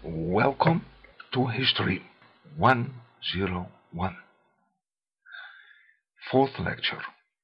Welcome to History 101. Fourth lecture: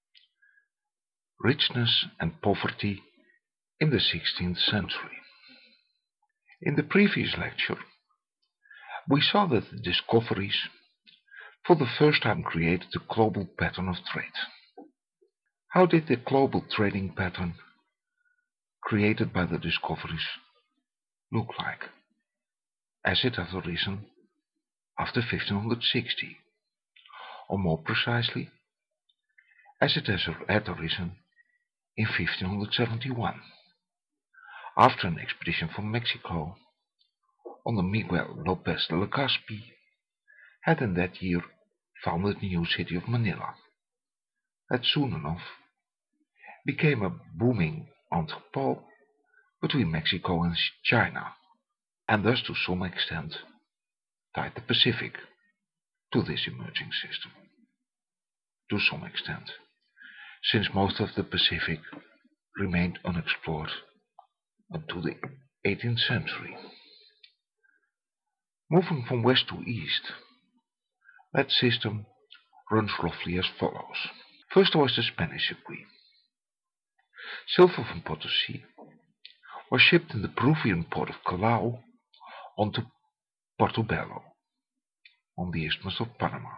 Richness and Poverty in the 16th Century. In the previous lecture, we saw that the discoveries for the first time created a global pattern of trade. How did the global trading pattern created by the discoveries look like, as it had arisen after 1560, or more precisely, as it had arisen in 1571, after an expedition from Mexico under Miguel Lopez de Legazpi had in that year founded the new city of Manila, that soon enough became a booming entrepot between Mexico and China, and thus to some extent tied the Pacific to this emerging system. To some extent, since most of the Pacific remained unexplored until the 18th century. Moving from west to east, that system runs roughly as follows. First there was the Spanish circuit. Silver from Potosi was shipped in the Peruvian port of Callao onto Portobelo, on the Isthmus of Panama.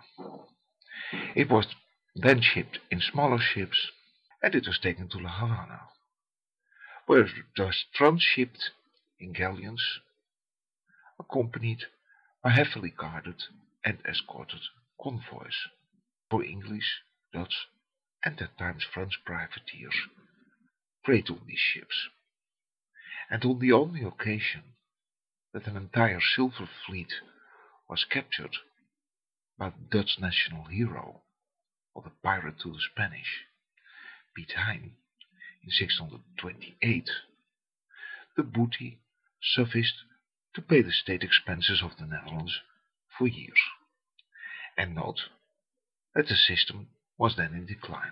It was then shipped in smaller ships, and it was taken to La Havana, where it was transshipped in galleons, accompanied by heavily guarded and escorted convoys for English, Dutch, and at times French privateers preyed on these ships. And on the only occasion that an entire silver fleet was captured by the Dutch national hero, or the pirate to the Spanish, Piet Hein, in 628, the booty sufficed to pay the state expenses of the Netherlands for years. And note that the system was then in decline.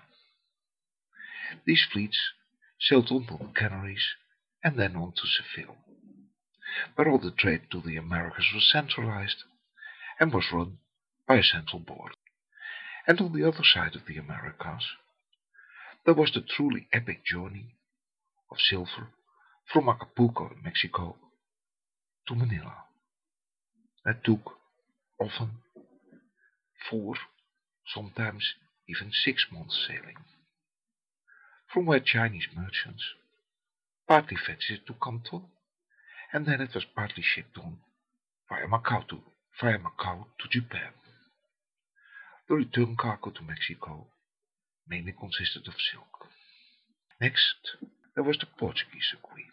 These fleets sailed on to the Canaries and then on to Seville, where all the trade to the Americas was centralized and was run by a central board. And on the other side of the Americas, there was the truly epic journey of silver from Acapulco in Mexico to Manila. That took often 4, sometimes even 6 months sailing, from where Chinese merchants partly fetched it to Canton, and then it was partly shipped on via Macau to Japan. The return cargo to Mexico mainly consisted of silk. Next, there was the Portuguese circuit.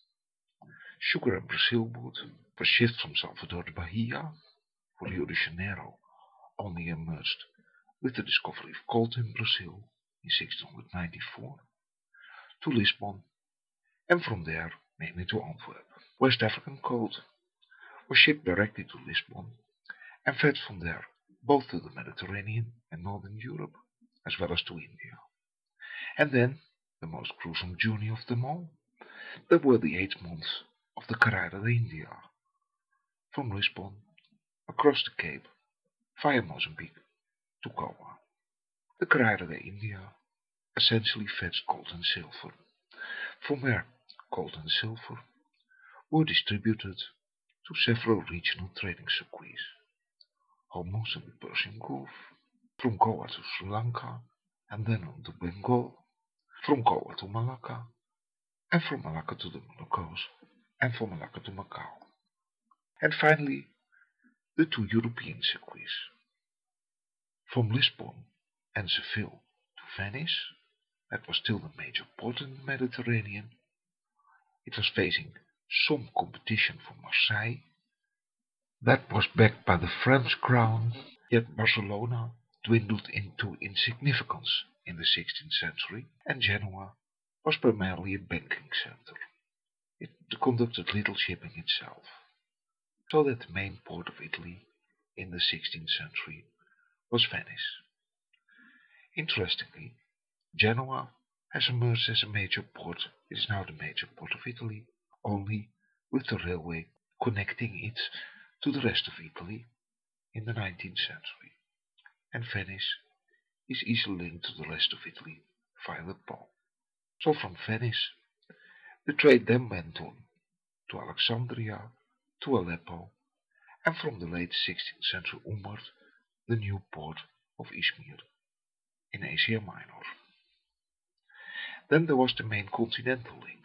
Sugar and Brazil wood was shipped from Salvador de Bahia, for Rio de Janeiro only emerged with the discovery of gold in Brazil in 1694, to Lisbon, and from there mainly to Antwerp. West African gold was shipped directly to Lisbon and fed from there both to the Mediterranean and Northern Europe, as well as to India. And then, the most gruesome journey of them all, there were the 8 months of the Carrera de India, from Lisbon across the Cape via Mozambique to Goa. The Carrera de India essentially fetched gold and silver, from where gold and silver were distributed to several regional trading circuits: Hormuz and the Persian Gulf, from Goa to Sri Lanka, and then on to Bengal, from Goa to Malacca, and from Malacca to the Moluccas, and from Malacca to Macau. And finally, the 2 European circuits, from Lisbon and Seville to Venice. That was still the major port in the Mediterranean. It was facing some competition from Marseille, that was backed by the French crown, yet Barcelona dwindled into insignificance in the 16th century, and Genoa was primarily a banking center. It conducted little shipping itself, so that the main port of Italy in the 16th century was Venice. Interestingly, Genoa has emerged as a major port. It is now the major port of Italy, only with the railway connecting it to the rest of Italy in the 19th century, and Venice is easily linked to the rest of Italy via the Po. So from Venice, the trade then went on to Alexandria, to Aleppo, and from the late 16th century onward, the new port of Izmir in Asia Minor. Then there was the main continental link,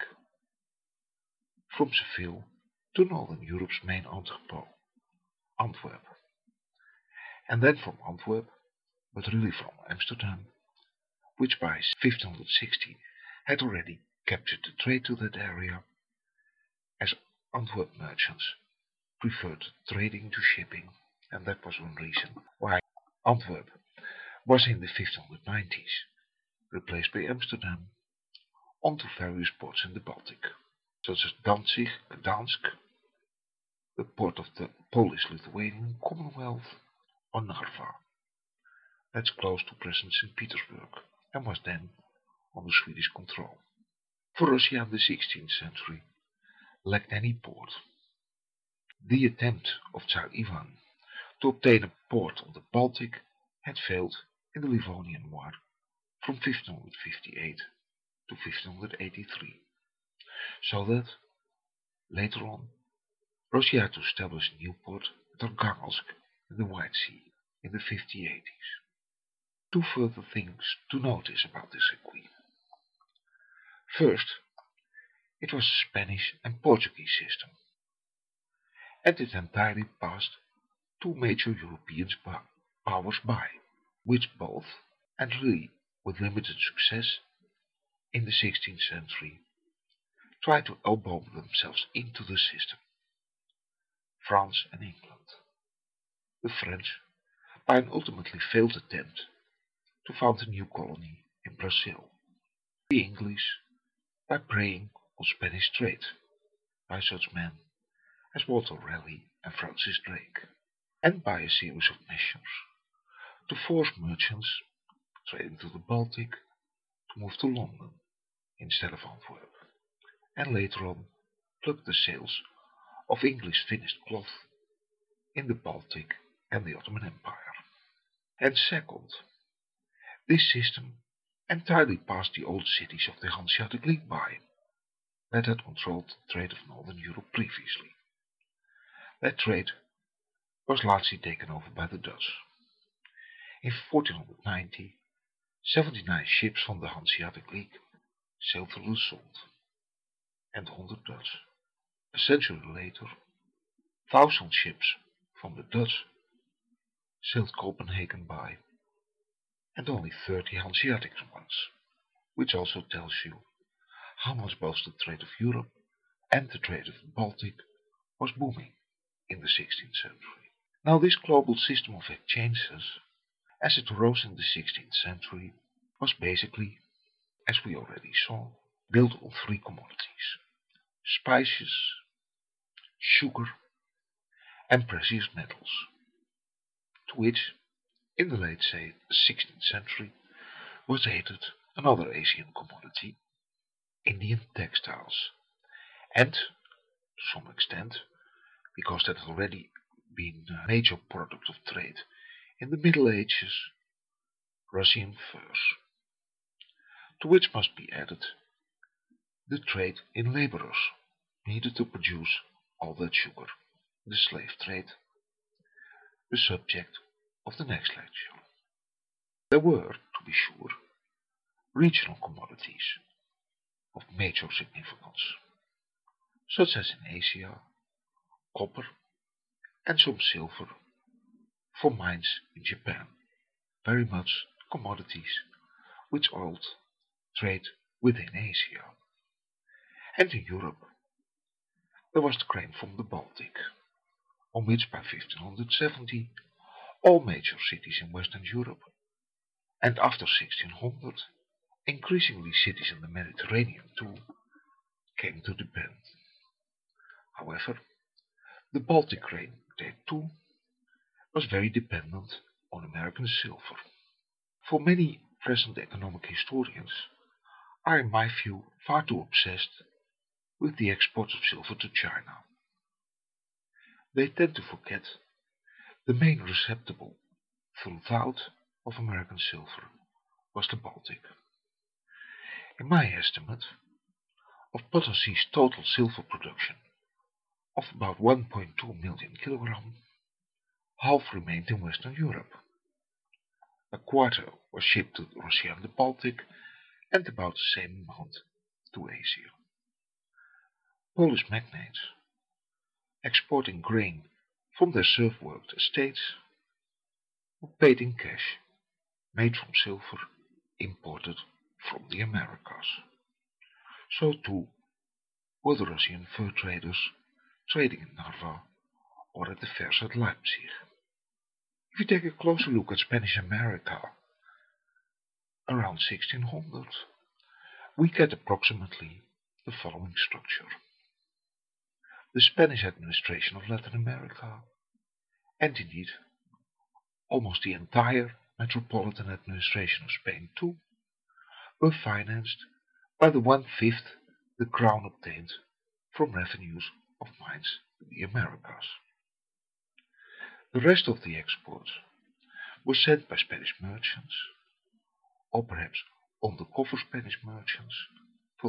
from Seville to Northern Europe's main entrepot, Antwerp, and then from Antwerp, but really from Amsterdam, which by 1560 had already captured the trade to that area, as Antwerp merchants preferred trading to shipping, and that was one reason why Antwerp was in the 1590s replaced by Amsterdam onto various ports in the Baltic, such as Danzig, Gdansk, the port of the Polish-Lithuanian Commonwealth, or Narva, that's close to present St. Petersburg, and was then under Swedish control. For Russia in the 16th century lacked any port. The attempt of Tsar Ivan to obtain a port on the Baltic had failed in the Livonian War from 1558 to 1583, so that, later on, Russia had to establish a new port at Archangelsk in the White Sea in the 1580s. Two further things to notice about this circuit. First, it was a Spanish and Portuguese system, and it entirely passed two major European powers by, which both, and really with limited success, in the 16th century, tried to elbow themselves into the system. France and England. The French, by an ultimately failed attempt to found a new colony in Brazil. The English, by preying on Spanish trade, by such men as Walter Raleigh and Francis Drake, and by a series of measures to force merchants trading to the Baltic to move to London instead of Antwerp, and later on plug the sales of English finished cloth in the Baltic and the Ottoman Empire. And second, this system entirely passed the old cities of the Hanseatic League by, that had controlled the trade of Northern Europe previously. That trade was largely taken over by the Dutch. In 1490, 79 ships from the Hanseatic League sailed through the Sond, and 100 Dutch. A century later, 1,000 ships from the Dutch sailed Copenhagen by, and only 30 Hanseatic ones, which also tells you how much both the trade of Europe and the trade of the Baltic was booming in the 16th century. Now this global system of exchanges, as it arose in the 16th century, was basically, as we already saw, built on three commodities: spices, sugar, and precious metals, to which, in the late 16th century, was added another Asian commodity, Indian textiles, and, to some extent, because that had already been a major product of trade in the Middle Ages, Russian furs, to which must be added the trade in laborers needed to produce all that sugar, the slave trade, the subject of the next lecture. There were, to be sure, regional commodities of major significance, such as in Asia, copper and some silver from mines in Japan, very much commodities which oiled trade within Asia. And in Europe, there was the grain from the Baltic, on which by 1570 all major cities in Western Europe, and after 1600 increasingly cities in the Mediterranean too, came to depend. However, the Baltic grain trade too was very dependent on American silver. For many present economic historians are, in my view, far too obsessed with the export of silver to China. They tend to forget the main receptacle throughout of American silver was the Baltic. In my estimate, of Potosí's total silver production of about 1.2 million kilograms, half remained in Western Europe. A quarter was shipped to Russia and the Baltic, and about the same amount to Asia. Polish magnates, exporting grain from their serf-worked estates, were paid in cash, made from silver imported from the Americas. So too were the Russian fur traders trading in Narva or at the fairs at Leipzig. If you take a closer look at Spanish America around 1600, we get approximately the following structure. The Spanish administration of Latin America, and indeed almost the entire metropolitan administration of Spain too, were financed by the 1/5 the crown obtained from revenues of mines in the Americas. The rest of the exports were sent by Spanish merchants, or perhaps undercover Spanish merchants, for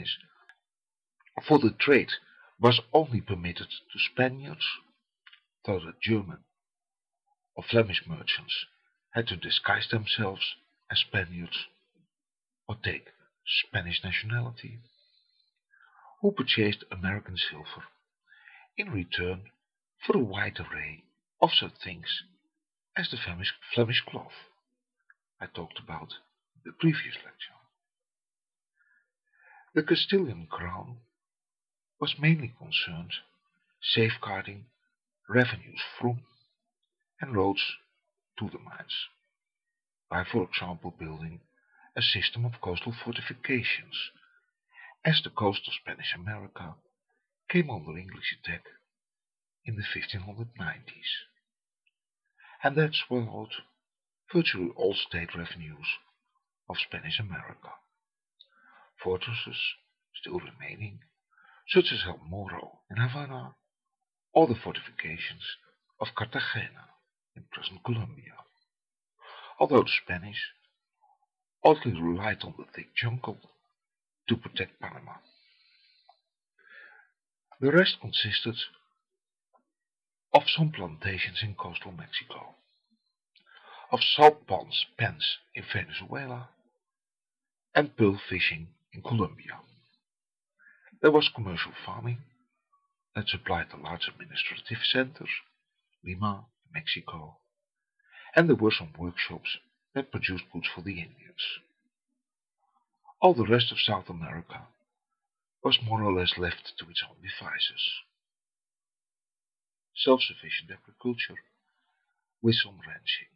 the trade was only permitted to Spaniards, though the German or Flemish merchants had to disguise themselves as Spaniards or take Spanish nationality, who purchased American silver in return for a wide array of such things as the Flemish cloth I talked about in the previous lecture. The Castilian crown was mainly concerned safeguarding revenues from and roads to the mines, by for example building a system of coastal fortifications, as the coast of Spanish America came under English attack in the 1590s, and that swallowed virtually all state revenues of Spanish America. Fortresses still remaining, such as El Morro in Havana, or the fortifications of Cartagena in present Colombia, although the Spanish oddly relied on the thick jungle to protect Panama. The rest consisted of some plantations in coastal Mexico, of salt pans in Venezuela, and pearl fishing in Colombia. There was commercial farming that supplied the large administrative centers, Lima, Mexico, and there were some workshops that produced goods for the Indians. All the rest of South America was more or less left to its own devices. Self-sufficient agriculture with some ranching.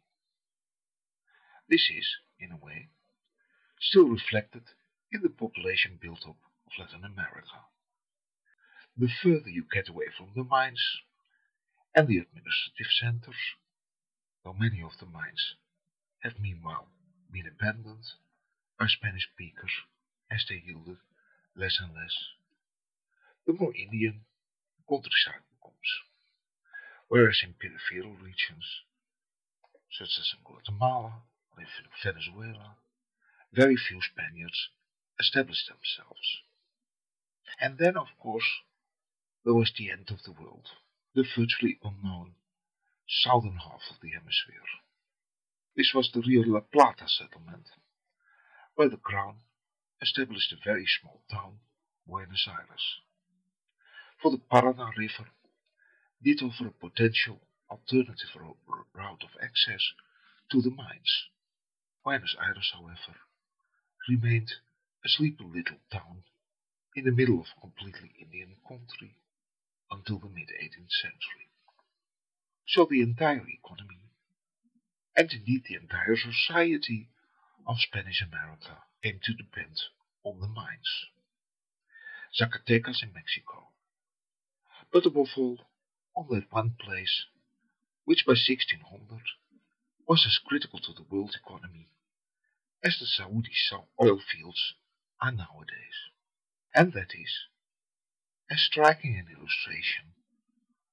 This is, in a way, still reflected in the population build-up of Latin America. The further you get away from the mines and the administrative centers, though many of the mines have meanwhile been abandoned by Spanish speakers as they yielded less and less, the more Indian the countryside becomes, whereas in peripheral regions, such as in Guatemala or in Venezuela, very few Spaniards established themselves. And then, of course, there was the end of the world, the virtually unknown southern half of the hemisphere. This was the Rio de la Plata settlement, where the crown established a very small town, Buenos Aires. For the Paraná River did offer a potential alternative route of access to the mines. Buenos Aires, however, remained a sleepy little town in the middle of a completely Indian country until the mid-18th century. So the entire economy, and indeed the entire society of Spanish America, came to depend on the mines. Zacatecas in Mexico, but above all on that one place which by 1600 was as critical to the world economy as the Saudi oil fields are nowadays, and that is as striking an illustration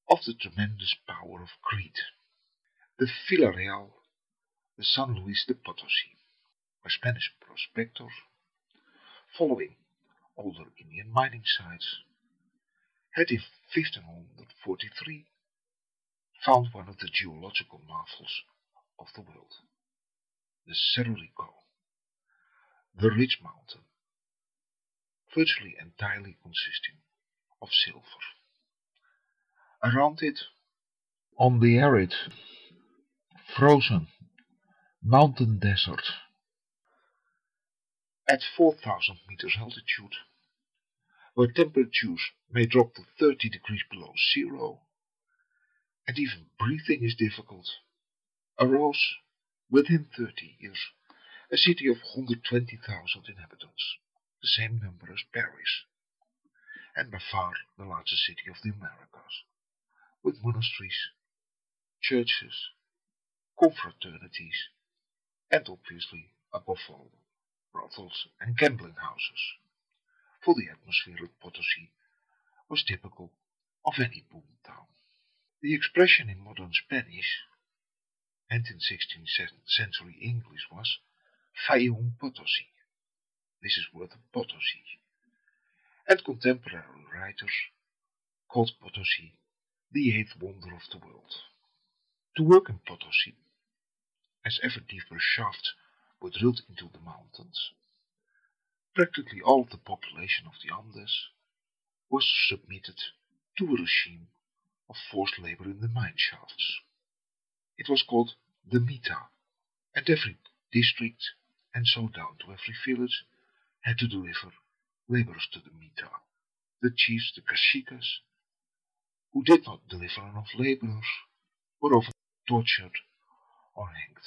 of the tremendous power of greed. The Villarreal, the San Luis de Potosi, were Spanish prospectors, following older Indian mining sites, had in 1543 found one of the geological marvels of the world, the Cerro Rico, the ridge mountain, virtually entirely consisting of silver. Around it, on the arid, frozen mountain desert, at 4,000 meters altitude, where temperatures may drop to 30 degrees below zero, and even breathing is difficult, arose, within 30 years, a city of 120,000 inhabitants, the same number as Paris, and by far the largest city of the Americas, with monasteries, churches, confraternities, and obviously, above all, brothels and gambling houses, for the atmosphere at Potosi was typical of any boom town. The expression in modern Spanish and in 16th century English was Vaya un Potosi, this is worth a Potosi, and contemporary writers called Potosi the eighth wonder of the world. To work in Potosi, as ever deeper shafts were drilled into the mountains, practically all of the population of the Andes was submitted to a regime of forced labor in the mine shafts. It was called the Mita, and every district, and so down to every village, had to deliver laborers to the Mita, the chiefs, the caciques, who did not deliver enough laborers, were often tortured or hanged,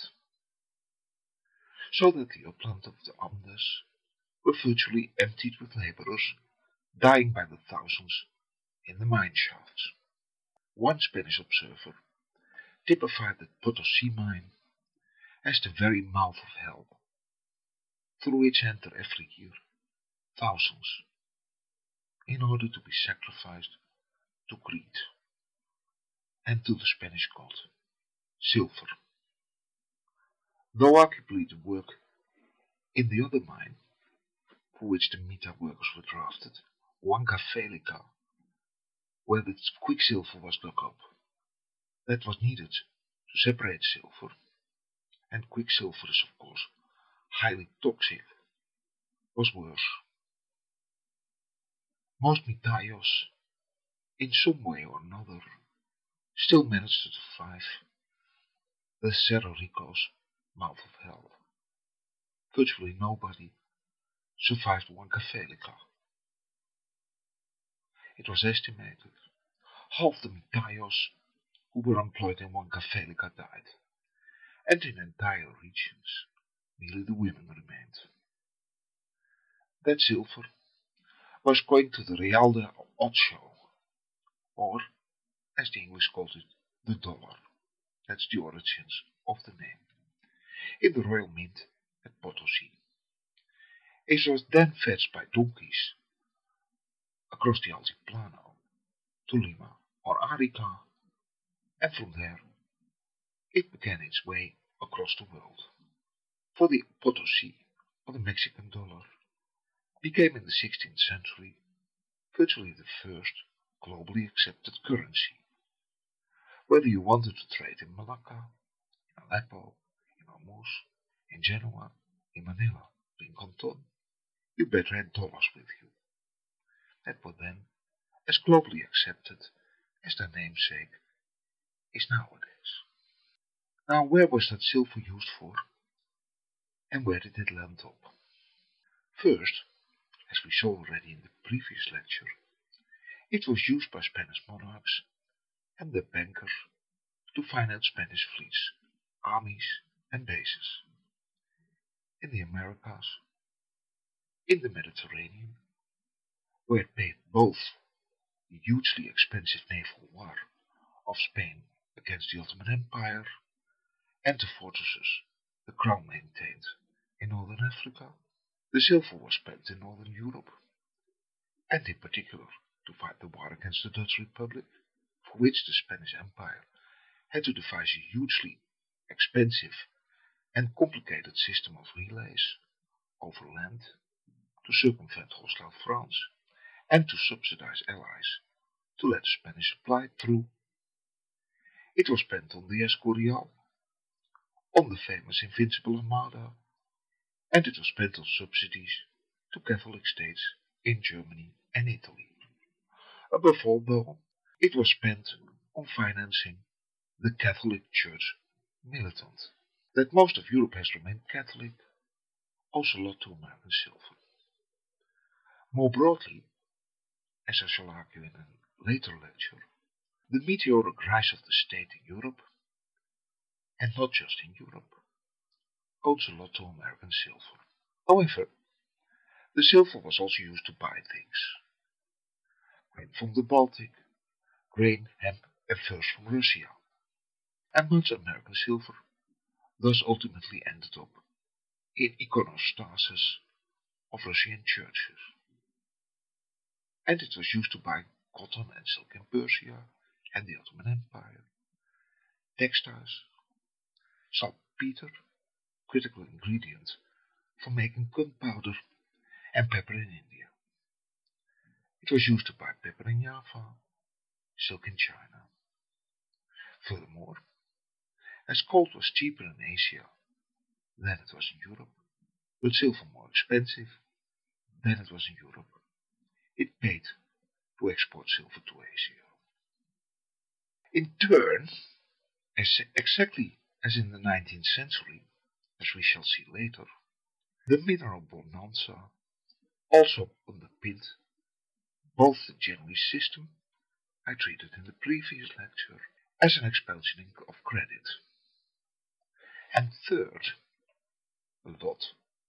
so that the upland of the Andes were virtually emptied with laborers, dying by the thousands in the mine shafts. One Spanish observer typified the Potosi mine as the very mouth of hell, through which enter every year thousands, in order to be sacrificed to greed and to the Spanish god, silver. Though arguably the work in the other mine, for which the Mita workers were drafted, Huancavelica, where the quicksilver was dug up, that was needed to separate silver, and quicksilver is of course highly toxic, was worse. Most Mitayos, in some way or another, still managed to survive the Cerro Rico's mouth of hell. Virtually nobody survived Huancavelica. It was estimated half the Mitayos who were employed in Huancavelica died, and in entire regions merely the women remained. That silver was going to the Real de Ocho, or, as the English called it, the dollar. That's the origins of the name. In the Royal Mint at Potosi. It was then fetched by donkeys across the Altiplano to Lima or Arica, and from there it began its way across the world. For the Potosi, or the Mexican dollar, became in the 16th century virtually the first globally accepted currency. Whether you wanted to trade in Malacca, in Aleppo, in Hormuz, in Genoa, in Manila, or in Canton, you better had dollars with you. That was then as globally accepted as their namesake is nowadays. Now, where was that silver used for, and where did it land up? First, as we saw already in the previous lecture, it was used by Spanish monarchs and their bankers to finance Spanish fleets, armies, and bases. In the Americas, in the Mediterranean, where it paid both the hugely expensive naval war of Spain against the Ottoman Empire and the fortresses the crown maintained in northern Africa. The silver was spent in northern Europe, and in particular to fight the war against the Dutch Republic, for which the Spanish Empire had to devise a hugely expensive and complicated system of relays over land to circumvent hostile France and to subsidize allies to let the Spanish supply through. It was spent on the Escorial, on the famous Invincible Armada, and it was spent on subsidies to Catholic states in Germany and Italy. Above all, though, it was spent on financing the Catholic Church militant. That most of Europe has remained Catholic owes a lot to American silver. More broadly, as I shall argue in a later lecture, the meteoric rise of the state in Europe, and not just in Europe, owes a lot to American silver. However, the silver was also used to buy things. Grain from the Baltic, grain, hemp, and furs from Russia. And much American silver thus ultimately ended up in iconostasis of Russian churches. And it was used to buy cotton and silk in Persia and the Ottoman Empire, textiles, saltpeter, critical ingredient for making gunpowder, and pepper in India. It was used to buy pepper in Java, silk in China. Furthermore, as gold was cheaper in Asia than it was in Europe, but silver more expensive than it was in Europe, it paid to export silver to Asia. In turn, exactly as in the 19th century, as we shall see later, the mineral bonanza also underpinned both the Genoese system I treated in the previous lecture as an expansion of credit. And third, a lot,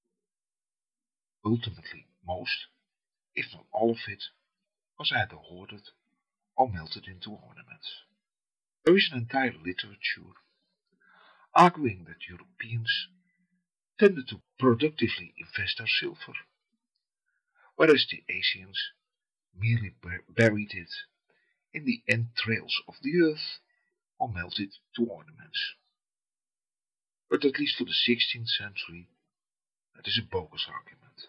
ultimately most, if not all of it, was either hoarded or melted into ornaments. There is an entire literature arguing that Europeans tended to productively invest their silver, whereas the Asians merely buried it in the entrails of the earth or melted to ornaments. But at least for the 16th century, that is a bogus argument.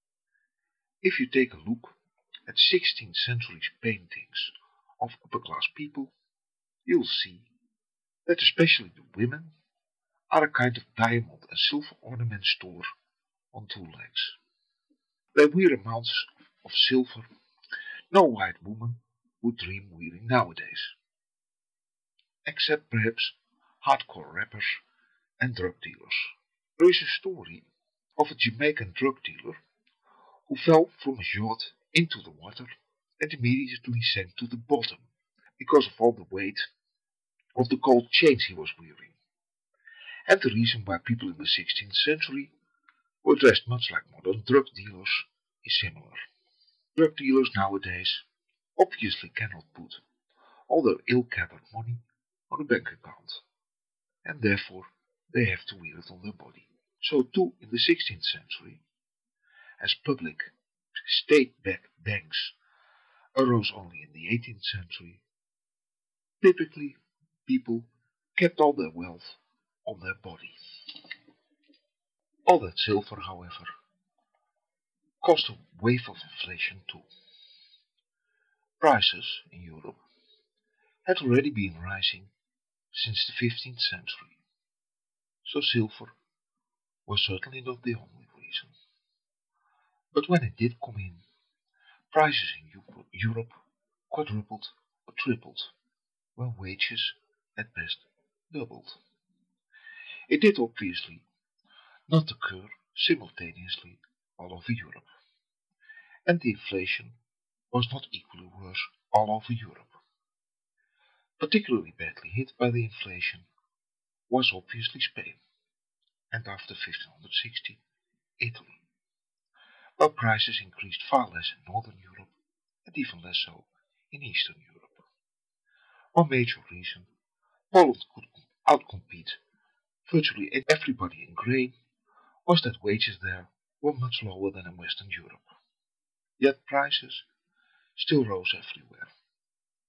If you take a look at 16th century's paintings of upper-class people, you'll see that especially the women are a kind of diamond and silver ornament store on two legs. They wear amounts of silver no white woman would dream wearing nowadays, except perhaps hardcore rappers and drug dealers. There is a story of a Jamaican drug dealer who fell from his yacht into the water and immediately sank to the bottom because of all the weight of the gold chains he was wearing. And the reason why people in the 16th century were dressed much like modern drug dealers is similar. Drug dealers nowadays obviously cannot put all their ill-gathered money on a bank account, and therefore they have to wear it on their body. So too in the 16th century, as public state-backed banks arose only in the 18th century, typically people kept all their wealth on their body. All that silver, however, caused a wave of inflation too. Prices in Europe had already been rising since the 15th century, so silver was certainly not the only reason. But when it did come in, prices in Europe quadrupled or tripled, while wages at best doubled. It did obviously not occur simultaneously all over Europe, and the inflation was not equally worse all over Europe. Particularly badly hit by the inflation was obviously Spain, and after 1560, Italy, while prices increased far less in Northern Europe and even less so in Eastern Europe. One major reason Poland could outcompete virtually everybody in grain was that wages there were much lower than in Western Europe. Yet prices still rose everywhere.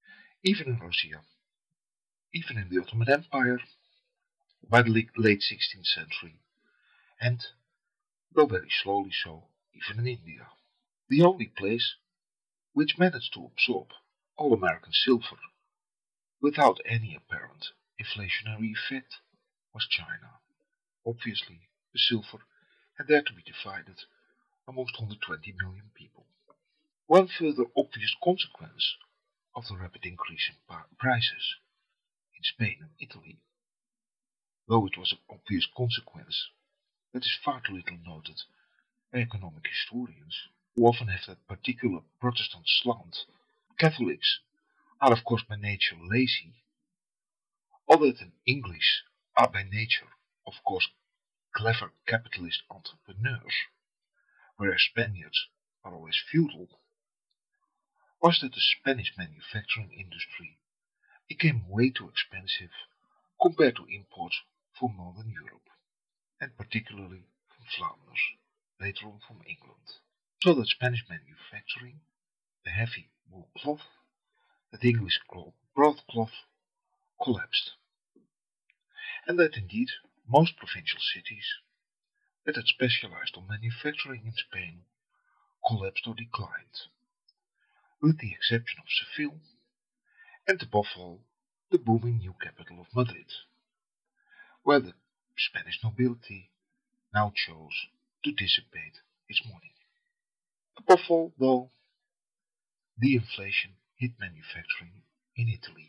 even in Russia, even in the Ottoman Empire by the late 16th century, and, though very slowly so, even in India. The only place which managed to absorb all American silver without any apparent inflationary effect was China. Obviously, the silver had there to be divided amongst 120 million people. One further obvious consequence of the rapid increase in prices in Spain and Italy, though it was an obvious consequence that is far too little noted by economic historians, who often have that particular Protestant slant. Catholics are of course by nature lazy, other than English are by nature of course clever capitalist entrepreneurs, whereas Spaniards are always feudal, was that the Spanish manufacturing industry became way too expensive compared to imports from Northern Europe, and particularly from Flanders, later on from England. So that Spanish manufacturing, the heavy wool cloth, that English broadcloth, collapsed, and that indeed most provincial cities that had specialized on manufacturing in Spain collapsed or declined, with the exception of Seville and above all the booming new capital of Madrid, where the Spanish nobility now chose to dissipate its money. Above all, though, the inflation hit manufacturing in Italy,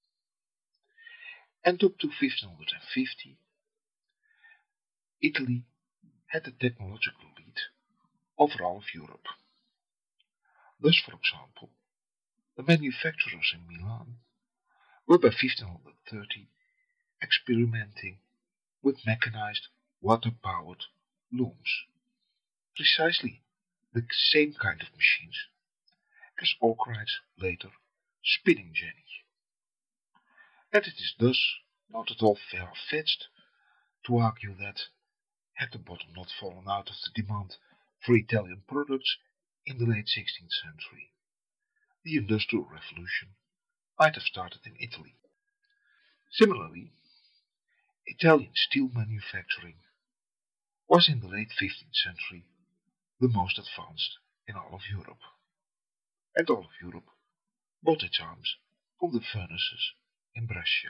and up to 1550, Italy had the technological lead over all of Europe. Thus, for example, the manufacturers in Milan were by 1530 experimenting with mechanized water-powered looms, precisely the same kind of machines as Arkwright's later spinning jenny. And it is thus not at all far-fetched to argue that, had the bottom not fallen out of the demand for Italian products in the late 16th century, the Industrial Revolution might have started in Italy. Similarly, Italian steel manufacturing was in the late 15th century the most advanced in all of Europe, and all of Europe bought its arms from the furnaces in Brescia.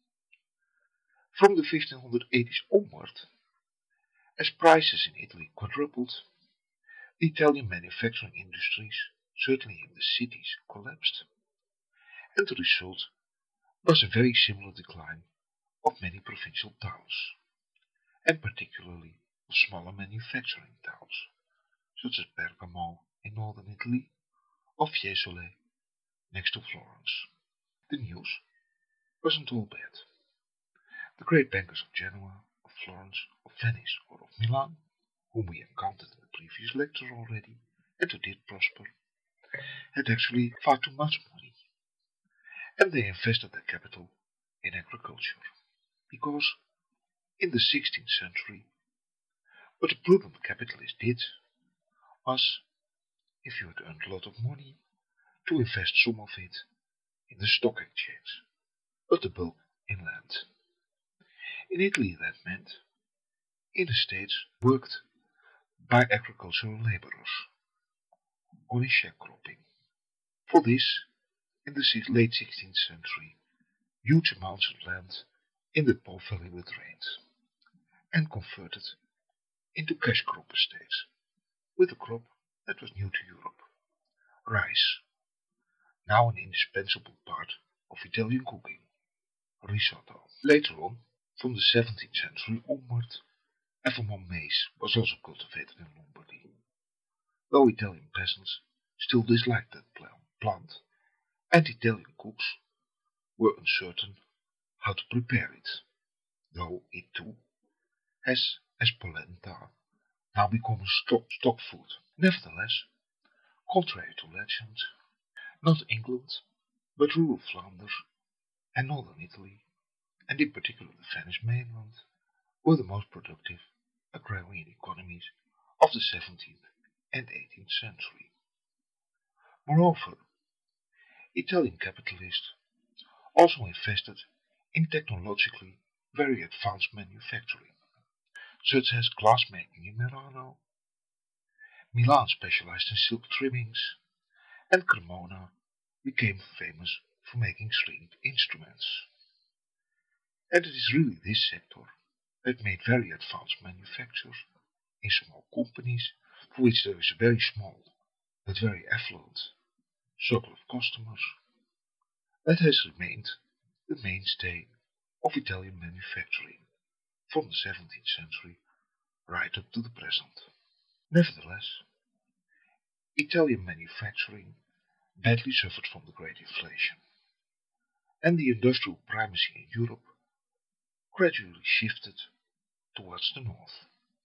From the 1580s onward, as prices in Italy quadrupled, the Italian manufacturing industries, certainly in the cities, collapsed, and the result was a very similar decline of many provincial towns, and particularly of smaller manufacturing towns, such as Bergamo in northern Italy or Fiesole next to Florence. The news wasn't all bad. The great bankers of Genoa, of Florence, of Venice, or of Milan, whom we encountered in the previous lecture already, and who did prosper, had actually far too much money, and they invested their capital in agriculture, because in the 16th century, what a prudent capitalist did was, if you had earned a lot of money, to invest some of it in the stock exchange, but the bulk in land. In Italy that meant in estates worked by agricultural laborers, or in sharecropping. For this, in the late 16th century, huge amounts of land in the Po Valley were drained and converted into cash crop estates, with a crop that was new to Europe, rice, now an indispensable part of Italian cooking, risotto. Later on, from the 17th century onward, evermore maize was also cultivated in Lombardy, though Italian peasants still disliked that plant, and Italian cooks were uncertain how to prepare it, though it too has, as polenta, now become a stock food. Nevertheless, contrary to legend, not England, but rural Flanders and northern Italy, and in particular the Venice mainland, were the most productive agrarian economies of the 17th and 18th century. Moreover, Italian capitalists also invested in technologically very advanced manufacturing, such as glass making in Milano. Milan specialized in silk trimmings, and Cremona became famous for making stringed instruments. And it is really this sector that made very advanced manufactures in small companies for which there is a very small but very affluent circle of customers that has remained the mainstay of Italian manufacturing from the 17th century right up to the present. Nevertheless, Italian manufacturing badly suffered from the great inflation, and the industrial primacy in Europe gradually shifted towards the north,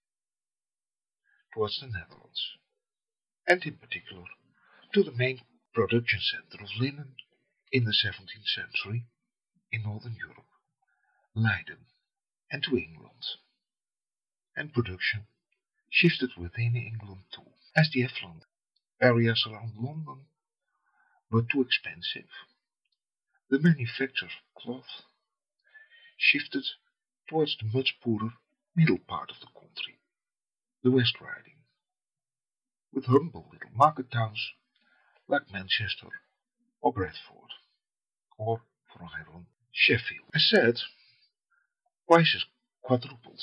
towards the Netherlands, and in particular to the main production center of linen in the 17th century in northern Europe, Leiden, and to England. And production shifted within England too, as the affluent areas around London were too expensive. The manufacture of cloth shifted towards the much poorer middle part of the country, the West Riding, with humble little market towns like Manchester or Bradford, or, for Ireland, Sheffield. As said, prices quadrupled,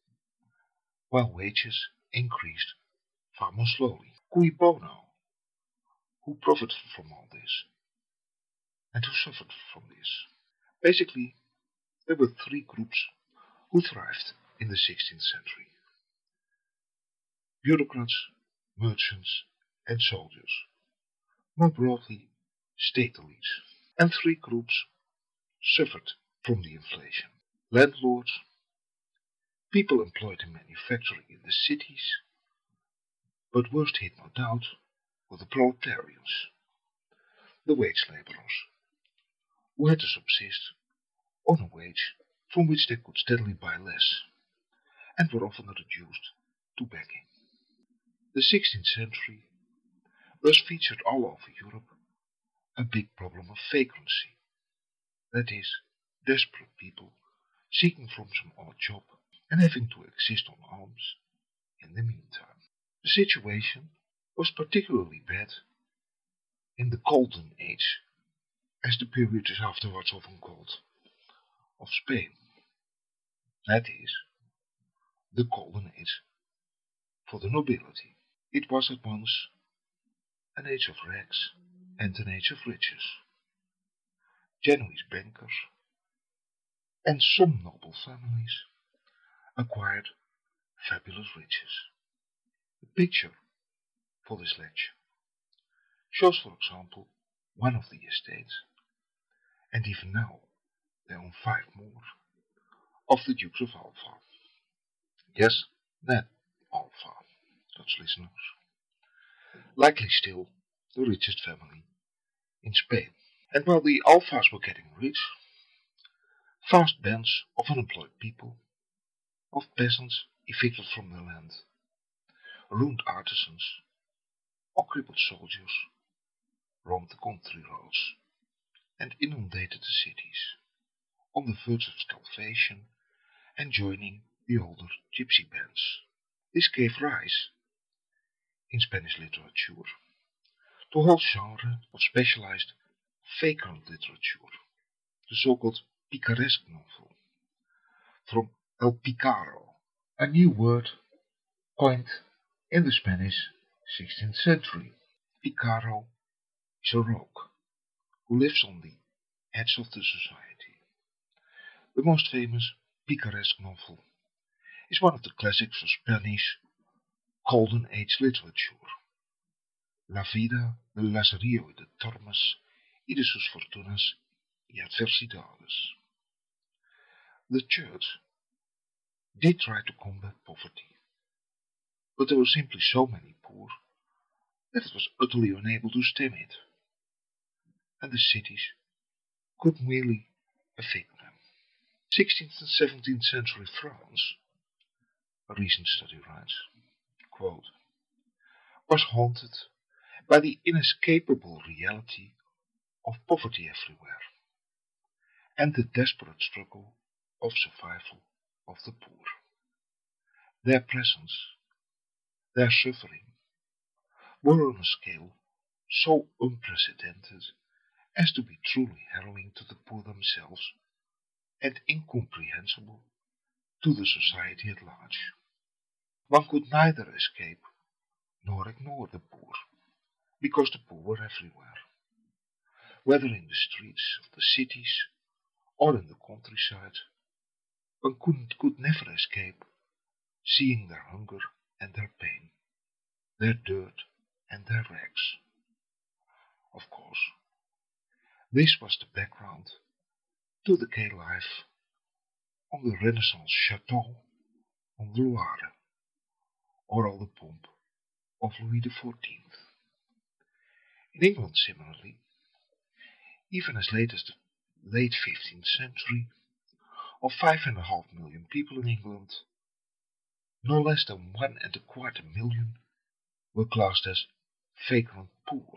while wages increased far more slowly. Cui bono? Who profited from all this, and who suffered from this? Basically, there were three groups who thrived in the 16th century: bureaucrats, merchants, and soldiers, more broadly, state elites. And three groups suffered from the inflation: landlords, people employed in manufacturing in the cities, but worst hit no doubt were the proletarians, the wage laborers, who had to subsist on a wage from which they could steadily buy less, and were often reduced to begging. The 16th century thus featured all over Europe a big problem of vagrancy, that is, desperate people seeking from some odd job and having to exist on alms in the meantime. The situation was particularly bad in the Golden Age, as the period is afterwards often called, of Spain. That is, the Golden Age for the nobility. It was at once an age of rags and an age of riches. Genoese bankers and some noble families acquired fabulous riches. The picture for this lecture shows, for example, one of the estates, and even now there are 5 more, of the Dukes of Alva. Yes, that Alva, Dutch listeners. Likely still the richest family in Spain. And while the Alvas were getting rich, vast bands of unemployed people, of peasants evicted from their land, ruined artisans, or crippled soldiers roamed the country roads and inundated the cities, on the verge of starvation and joining the older gypsy bands. This gave rise, in Spanish literature, to a whole genre of specialized vagrant literature, the so-called picaresque novel, from el picaro, a new word coined in the Spanish 16th century. Picaro is a rogue who lives on the edge of the society. The most famous picaresque novel is one of the classics of Spanish Golden Age literature, La vida del Lazarillo de Tormes y de sus fortunas y adversidades. The church did try to combat poverty, but there were simply so many poor that it was utterly unable to stem it, and the cities could merely evict them. 16th and 17th century France, a recent study writes, quote, was haunted by the inescapable reality of poverty everywhere, and the desperate struggle of survival of the poor. Their presence, their suffering, were on a scale so unprecedented as to be truly harrowing to the poor themselves and incomprehensible to the society at large. One could neither escape nor ignore the poor, because the poor were everywhere, whether in the streets of the cities or in the countryside. One could never escape seeing their hunger and their pain, their dirt and their rags. Of course, this was the background to the gay life on the Renaissance chateau on the Loire, or all the pomp of Louis XIV. In England, similarly, even as late as the late 15th century, of 5.5 million people in England, no less than 1.25 million were classed as vagrant poor.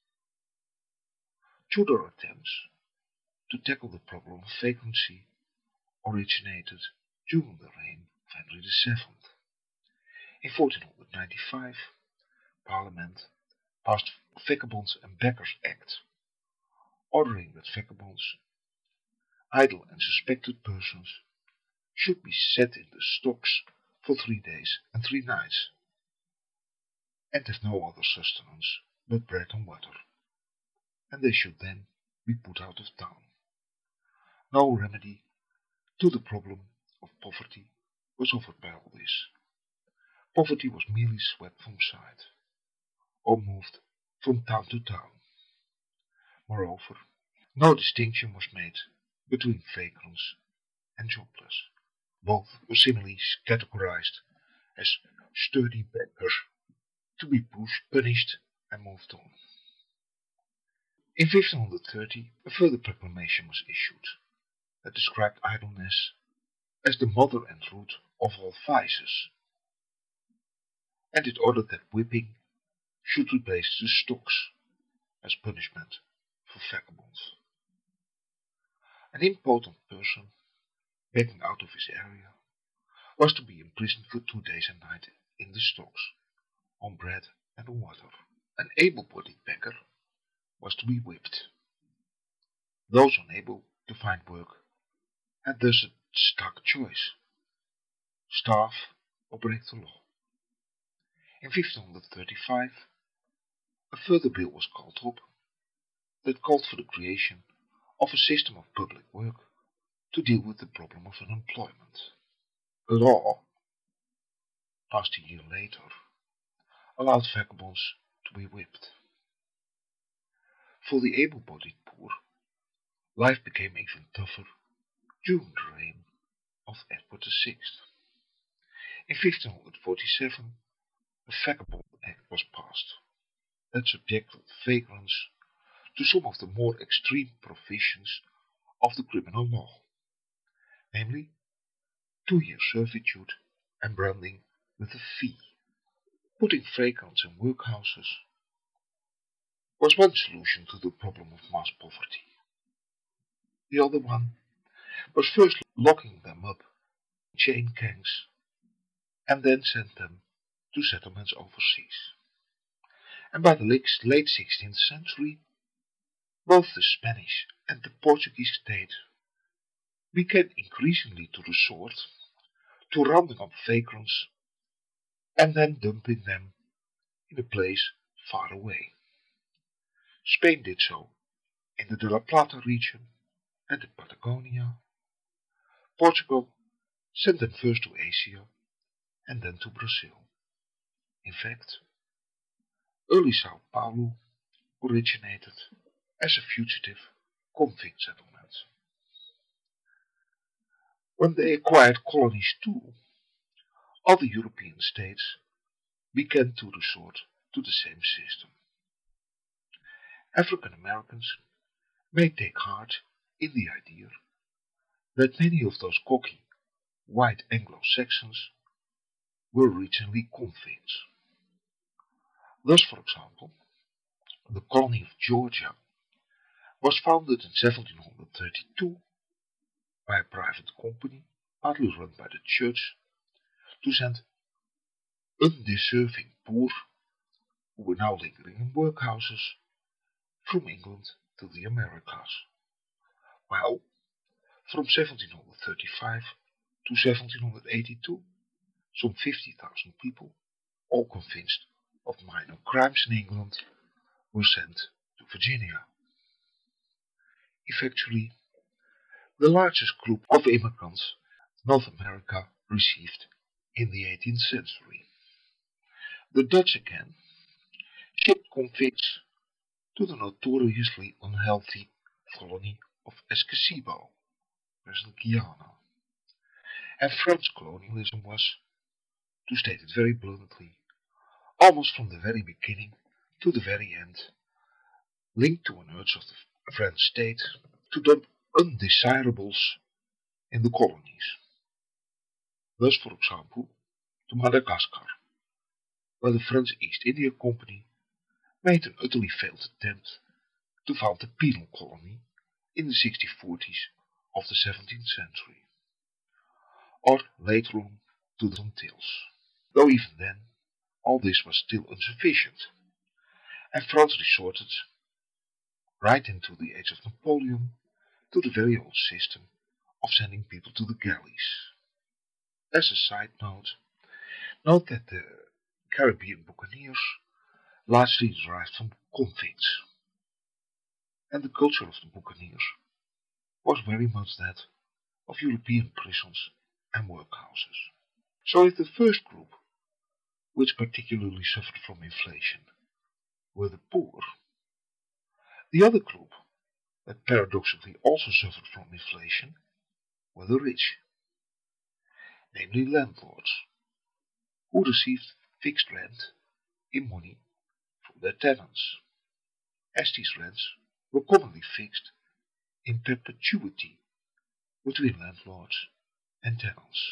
Tudor attempts to tackle the problem of vagrancy originated during the reign of Henry VII. In 1495, Parliament passed Vagabonds and Beggars Act, ordering that vagabonds, idle and suspected persons, should be set in the stocks for 3 days and 3 nights, and have no other sustenance but bread and water, and they should then be put out of town. No remedy to the problem of poverty was offered by all this. Poverty was merely swept from sight, or moved from town to town. Moreover, no distinction was made between vagrants and jobless. Both were similarly categorized as sturdy beggars, to be punished and moved on. In 1530, a further proclamation was issued that described idleness as the mother and root of all vices, and it ordered that whipping should replace the stocks as punishment for vagabonds. An impotent person begging out of his area was to be imprisoned for 2 days and nights in the stocks, on bread and on water. An able-bodied beggar was to be whipped. Those unable to find work had thus a stark choice: starve or break the law. In 1535, a further bill was called up that called for the creation of a system of public work to deal with the problem of unemployment. A law, passed a year later, allowed vagabonds to be whipped. For the able-bodied poor, life became even tougher during the reign of Edward VI. In 1547, a Vagabond Act was passed that subjected vagrants to some of the more extreme provisions of the criminal law, namely 2 years servitude and branding with a fee. Putting vagrants in workhouses was one solution to the problem of mass poverty. The other one was first locking them up in chain gangs and then send them to settlements overseas. And by the late 16th century, both the Spanish and the Portuguese state began increasingly to resort to rounding up vagrants and then dumping them in a place far away. Spain did so in the De La Plata region and in Patagonia. Portugal sent them first to Asia and then to Brazil. In fact, early Sao Paulo originated as a fugitive convict settlement. When they acquired colonies too, other European states began to resort to the same system. African Americans may take heart in the idea that many of those cocky white Anglo-Saxons were originally convicts. Thus, for example, the colony of Georgia was founded in 1732 by a private company, partly run by the church, to send undeserving poor, who were now lingering in workhouses, from England to the Americas. While from 1735 to 1782, some 50,000 people, all convinced of minor crimes in England, were sent to Virginia. Effectually, the largest group of immigrants North America received in the 18th century. The Dutch again shipped convicts to the notoriously unhealthy colony of Essequibo, present Guyana. And French colonialism was, to state it very bluntly, almost from the very beginning to the very end, linked to an urge of the French state to dump undesirables in the colonies. Thus, for example, to Madagascar, where the French East India Company made an utterly failed attempt to found a penal colony in the 1640s of the 17th century, or later on to the Antilles. Though even then, all this was still insufficient, and France resorted, right into the age of Napoleon, to the very old system of sending people to the galleys. As a side note, note that the Caribbean buccaneers largely derived from convicts, and the culture of the buccaneers was very much that of European prisons and workhouses. So if the first group, which particularly suffered from inflation, were the poor, the other group, that paradoxically also suffered from inflation, were the rich, namely landlords, who received fixed rent in money from their tenants, as these rents were commonly fixed in perpetuity between landlords and tenants.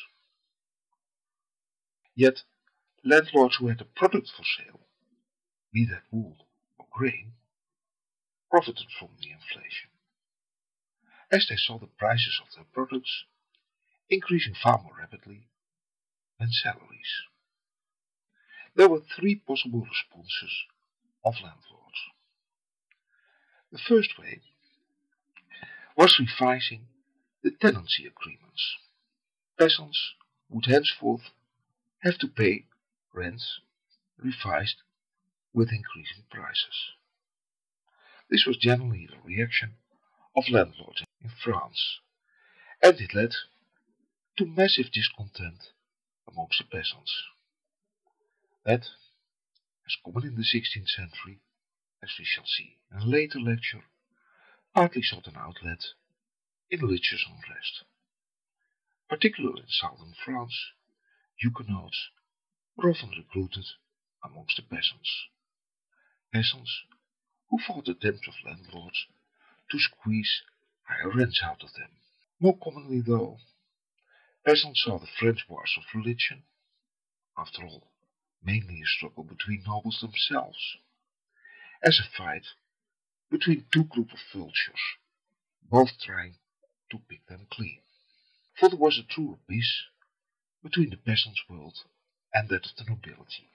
Yet landlords who had a product for sale, be that wool or grain, profited from the inflation, as they saw the prices of their products increasing far more rapidly than salaries. There were three possible responses of landlords. The first way was revising the tenancy agreements. Peasants would henceforth have to pay rents revised with increasing prices. This was generally the reaction of landlords in France, and it led to massive discontent amongst the peasants. That, as common in the 16th century, as we shall see in a later lecture, partly sought an outlet in religious unrest. Particularly in southern France, Huguenots were often recruited amongst the peasants. Peasants who fought attempts of landlords to squeeze higher rents out of them. More commonly though, peasants saw the French wars of religion, after all, mainly a struggle between nobles themselves, as a fight between two groups of vultures, both trying to pick them clean. For there was a true abyss between the peasants' world and that of the nobility.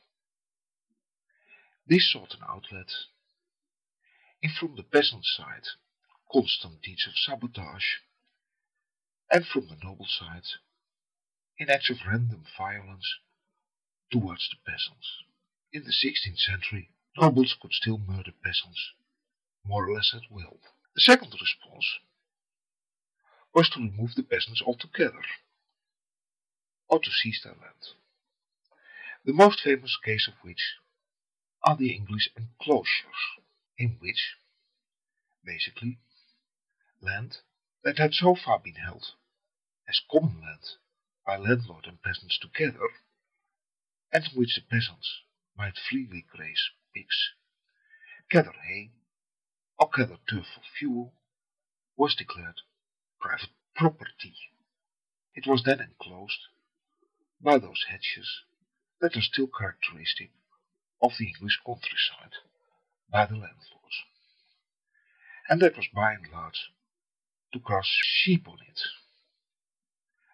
This sought an outlet in from the peasant side constant deeds of sabotage, and from the noble side in acts of random violence towards the peasants. In the 16th century, nobles could still murder peasants more or less at will. The second response was to remove the peasants altogether, or to seize their land. The most famous case of which are the English enclosures, in which, basically, land that had so far been held as common land by landlord and peasants together, and in which the peasants might freely graze pigs, gather hay, or gather turf for fuel, was declared private property. It was then enclosed by those hedges that are still characteristic of the English countryside by the landlords, and that was by and large to grass sheep on it.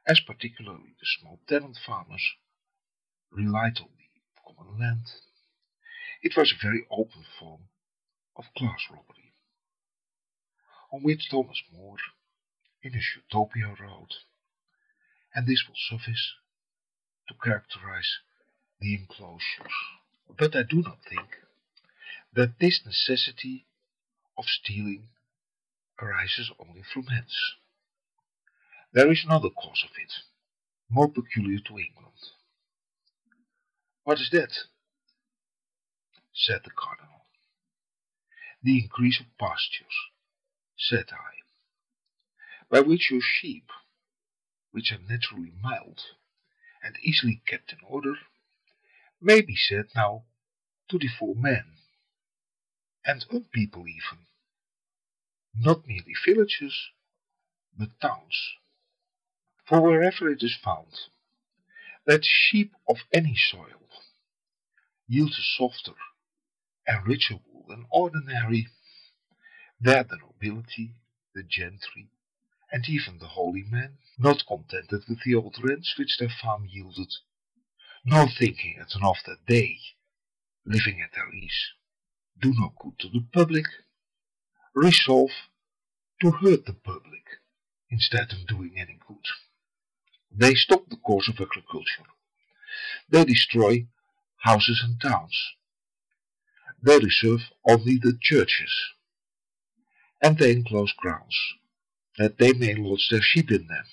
as particularly the small tenant farmers relied on the common land. It was a very open form of class robbery, on which Thomas More in his Utopia wrote, and this will suffice to characterize the enclosures. But I do not think that this necessity of stealing arises only from hence. There is another cause of it, more peculiar to England. What is that? Said the Cardinal. The increase of pastures, said I, by which your sheep, which are naturally mild and easily kept in order, may be said now to devour men, and unpeople even, not merely villages, but towns. For wherever it is found that sheep of any soil yields a softer and richer wool than ordinary, there the nobility, the gentry, and even the holy men, not contented with the old rents which their farm yielded, nor thinking it enough that they, living at their ease, do no good to the public, resolve to hurt the public instead of doing any good. They stop the course of agriculture. They destroy houses and towns. They reserve only the churches, and they enclose grounds, that they may lodge their sheep in them.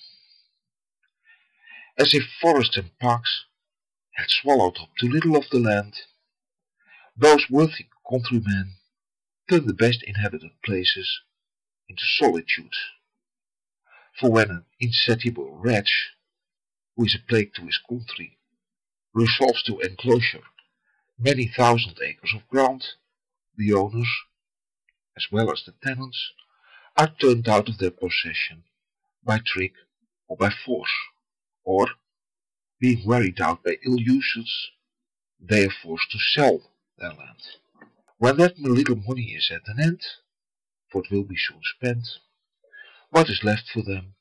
As if forests and parks had swallowed up too little of the land, those worthy countrymen turn the best inhabited places into solitude. For when an insatiable wretch, who is a plague to his country, resolves to enclosure many thousand acres of ground, the owners, as well as the tenants, are turned out of their possession by trick or by force, or, being wearied out by ill usage, they are forced to sell their land. When that little money is at an end, for it will be soon spent, what is left for them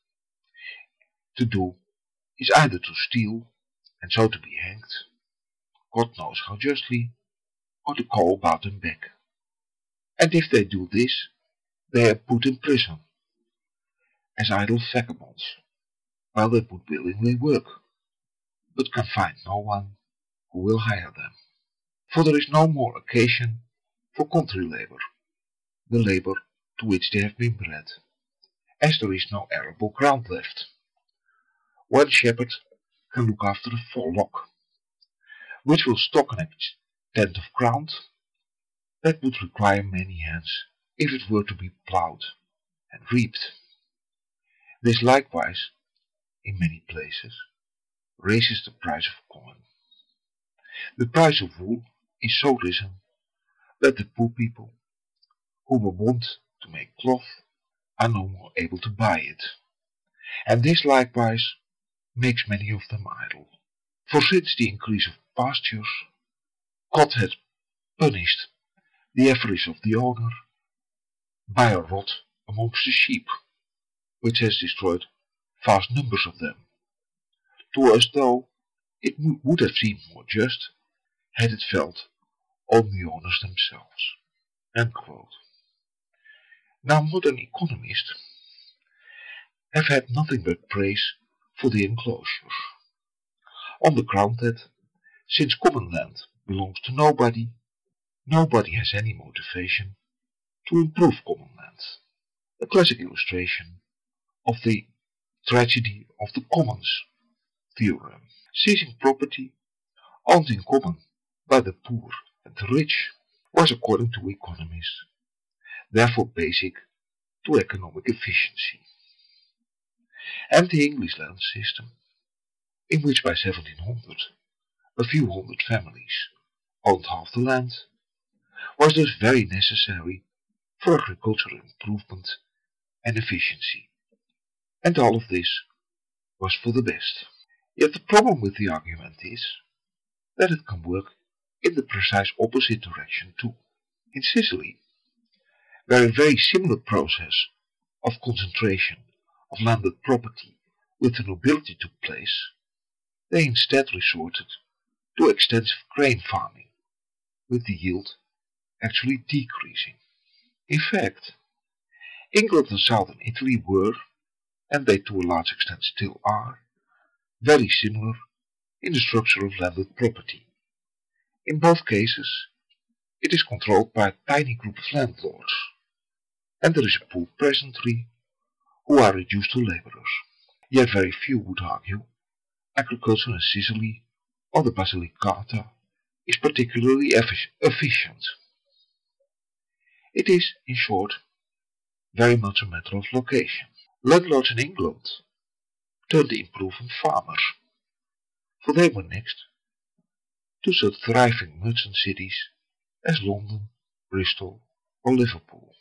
to do is either to steal, and so to be hanged, God knows how justly, or to call about them back. And if they do this, they are put in prison, as idle vagabonds, while they would willingly work, but can find no one who will hire them. For there is no more occasion for country labour, the labour to which they have been bred, as there is no arable ground left. One shepherd can look after a forelock, which will stock an extent of ground that would require many hands if it were to be ploughed and reaped. This likewise, in many places, raises the price of corn. The price of wool is so risen that the poor people, who were wont to make cloth, are no more able to buy it, and this likewise makes many of them idle. For since the increase of pastures, God has punished the avarice of the owner by a rot amongst the sheep, which has destroyed vast numbers of them, to us though it would have seemed more just had it felt on the owners themselves. Now modern economists have had nothing but praise for the enclosures, on the ground that, since common land belongs to nobody, nobody has any motivation to improve common land. A classic illustration of the tragedy of the commons theorem. Seizing property owned in common by the poor and the rich was, according to economists, therefore basic to economic efficiency. And the English land system, in which by 1700 a few hundred families owned half the land, was thus very necessary for agricultural improvement and efficiency, and all of this was for the best. Yet the problem with the argument is that it can work in the precise opposite direction too. In Sicily, where a very similar process of concentration of landed property with the nobility took place, they instead resorted to extensive grain farming, with the yield actually decreasing. In fact, England and southern Italy were, and they to a large extent still are, very similar in the structure of landed property. In both cases, it is controlled by a tiny group of landlords, and there is a poor peasantry who are reduced to labourers. Yet very few would argue agriculture in Sicily or the Basilicata is particularly efficient. It is, in short, very much a matter of location. Landlords in England turned to improving farmers, for they were next to such thriving merchant cities as London, Bristol, or Liverpool.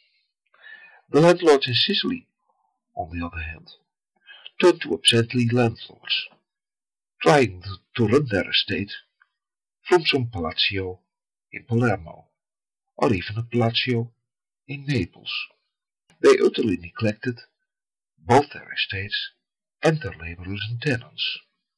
The landlords in Sicily, on the other hand, turned to absentee landlords, trying to run their estate from some palazzo in Palermo, or even a palazzo in Naples. They utterly neglected both their estates and their labourers and tenants,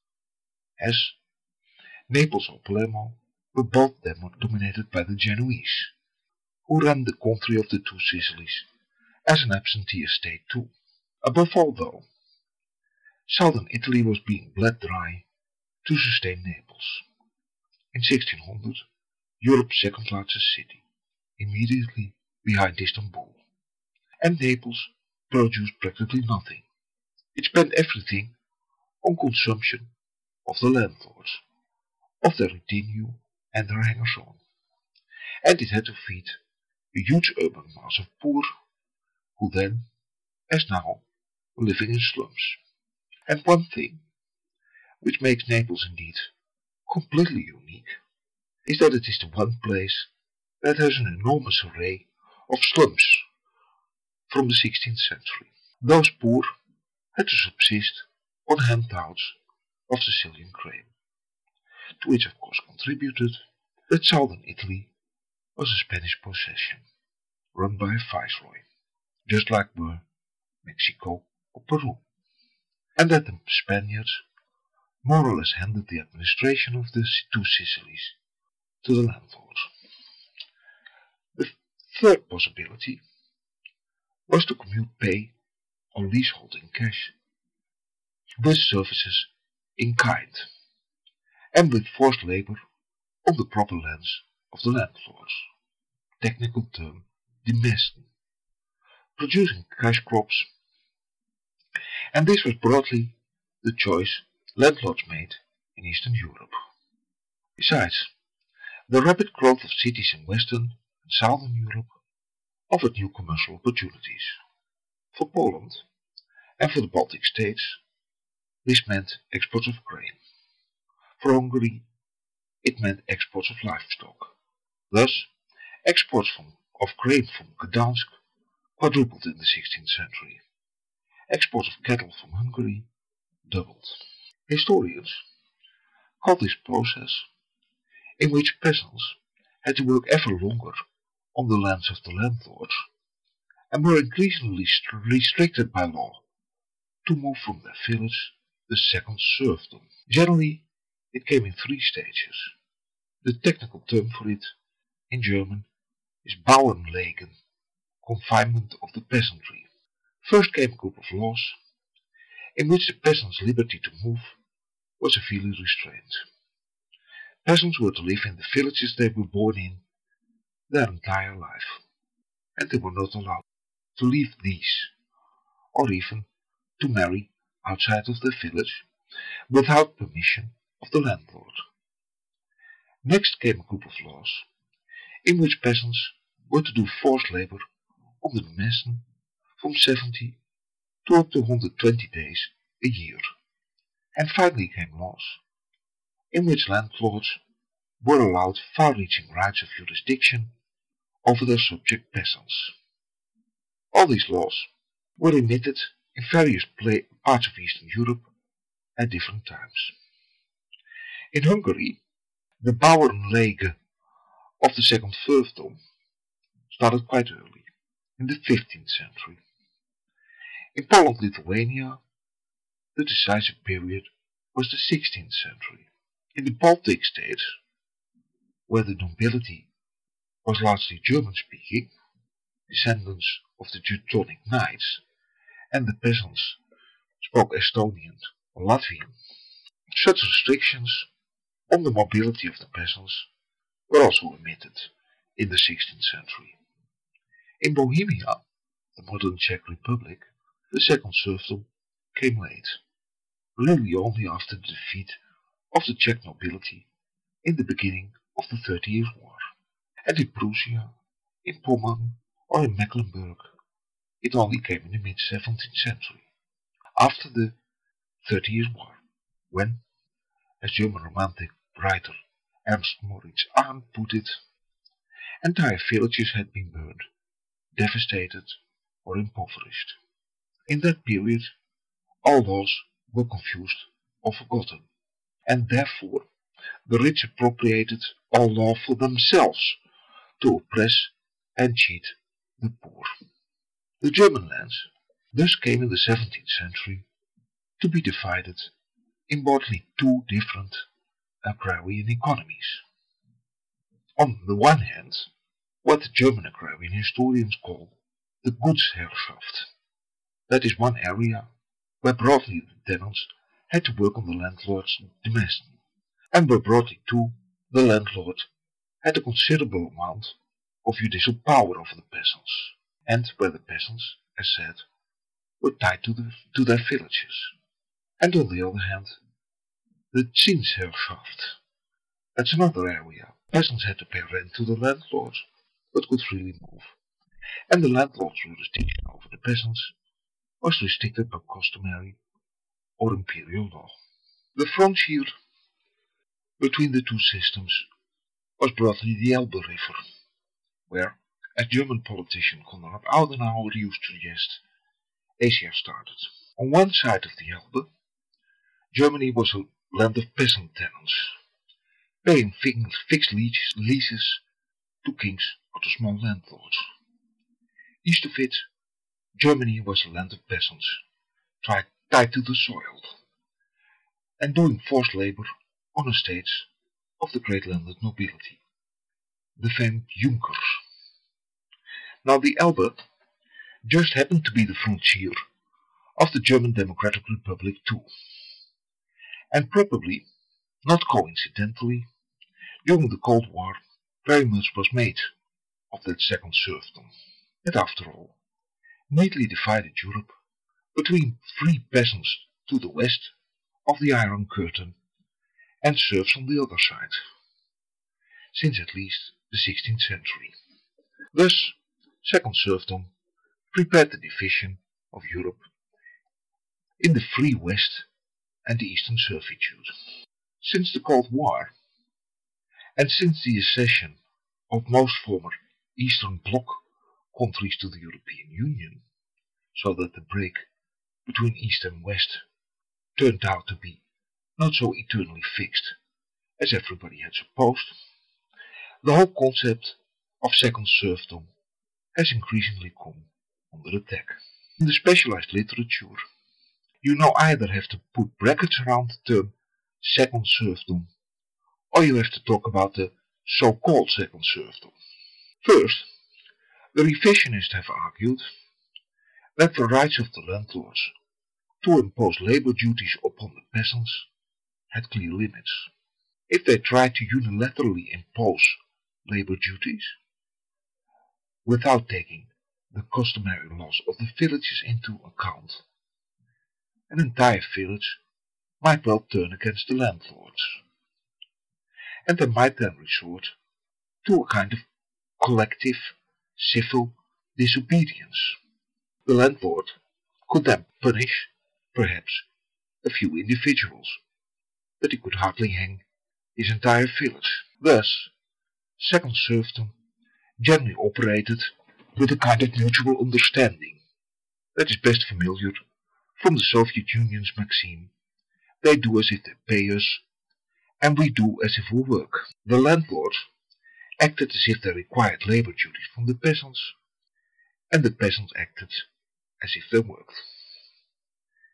as Naples or Palermo were both dominated by the Genoese, who ran the country of the two Sicilies as an absentee estate too. Above all, though, southern Italy was being bled dry to sustain Naples. In 1600, Europe's second largest city, immediately behind Istanbul, and Naples produced practically nothing. It spent everything on consumption of the landlords, of their retinue and their hangers-on, and it had to feed a huge urban mass of poor, who then, as now, were living in slums. And one thing which makes Naples indeed completely unique is that it is the one place that has an enormous array of slums from the 16th century. Those poor had to subsist on handouts of Sicilian grain, to which of course contributed that southern Italy was a Spanish possession, run by a viceroy, just like were Mexico or Peru, and that the Spaniards more or less handed the administration of the two Sicilies to the landlords. The third possibility was to commute pay or leasehold in cash, with services in kind, and with forced labor on the proper lands of the landlords, technical term demesten, producing cash crops, and this was broadly the choice landlords made in Eastern Europe. Besides, the rapid growth of cities in Western and Southern Europe offered new commercial opportunities. For Poland and for the Baltic states, this meant exports of grain. For Hungary, it meant exports of livestock. Thus, exports of grain from Gdansk quadrupled in the 16th century. Exports of cattle from Hungary doubled. Historians call this process, in which peasants had to work ever longer on the lands of the landlords, and were increasingly restricted by law to move from their village, the second serfdom. Generally, it came in three stages. The technical term for it, in German, is Bauernlegen, confinement of the peasantry. First came a group of laws, in which the peasants' liberty to move was severely restrained. Peasants were to live in the villages they were born in their entire life, and they were not allowed to leave these, or even to marry outside of the village without permission of the landlord. Next came a group of laws, in which peasants were to do forced labor on the messen from 70 to up to 120 days a year. And finally came laws, in which landlords were allowed far-reaching rights of jurisdiction over their subject peasants. All these laws were emitted in various parts of Eastern Europe at different times. In Hungary, the Bauernlege of the second serfdom started quite early, in the 15th century. In Poland-Lithuania, The decisive period was the 16th century. In the Baltic states, where the nobility was largely German-speaking, descendants of the Teutonic Knights, and the peasants spoke Estonian or Latvian, such restrictions on the mobility of the peasants were also omitted in the 16th century. In Bohemia, the modern Czech Republic, the second serfdom came late, really only after the defeat of the Czech nobility in the beginning of the 30 Years' War. And in Prussia, in Pommern, or in Mecklenburg, it only came in the mid-17th century, after the 30 Years' War, when, as German Romantic writer Ernst Moritz Ahn put it, entire villages had been burned, devastated, or impoverished. In that period, all laws were confused or forgotten, and therefore the rich appropriated all law for themselves to oppress and cheat the poor. The German lands thus came in the 17th century to be divided in broadly two different agrarian economies. On the one hand, what the German agrarian historians call the Gutsherrschaft. That is one area where broadly the tenants had to work on the landlord's demesne, and where broadly too the landlord had a considerable amount of judicial power over the peasants, and where the peasants, as said, were tied to their villages. And on the other hand, the Zinsherrschaft. That's another area. Peasants had to pay rent to the landlords, but could freely move, and the landlord's jurisdiction over the peasants was restricted by customary or imperial law. The frontier between the two systems was broadly the Elbe River, where, as German politician Konrad Adenauer used to suggest, Asia started. On one side of the Elbe, Germany was a land of peasant tenants, paying fixed leases to kings or to small landlords. East of it, Germany was a land of peasants, tied to the soil, and doing forced labor on estates of the great landed nobility, the famed Junkers. Now the Elbe just happened to be the frontier of the German Democratic Republic too, and probably, not coincidentally, during the Cold War very much was made of that second serfdom. And after all, neatly divided Europe between free peasants to the west of the Iron Curtain and serfs on the other side, since at least the 16th century. Thus, second serfdom prepared the division of Europe in the free west and the eastern servitude. Since the Cold War, and since the accession of most former Eastern Bloc countries to the European Union, so that the break between East and West turned out to be not so eternally fixed as everybody had supposed, the whole concept of second serfdom has increasingly come under attack. In the specialized literature, you now either have to put brackets around the term second serfdom, or you have to talk about the so-called second serfdom. First, the revisionists have argued that the rights of the landlords to impose labor duties upon the peasants had clear limits. If they tried to unilaterally impose labor duties, without taking the customary laws of the villages into account, an entire village might well turn against the landlords, and they might then resort to a kind of collective civil disobedience. The landlord could then punish, perhaps, a few individuals, but he could hardly hang his entire village. Thus, second serfdom generally operated with a kind of mutual understanding that is best familiar from the Soviet Union's maxim, they do as if they pay us, and we do as if we work. The landlords acted as if they required labor duties from the peasants, and the peasants acted as if they worked.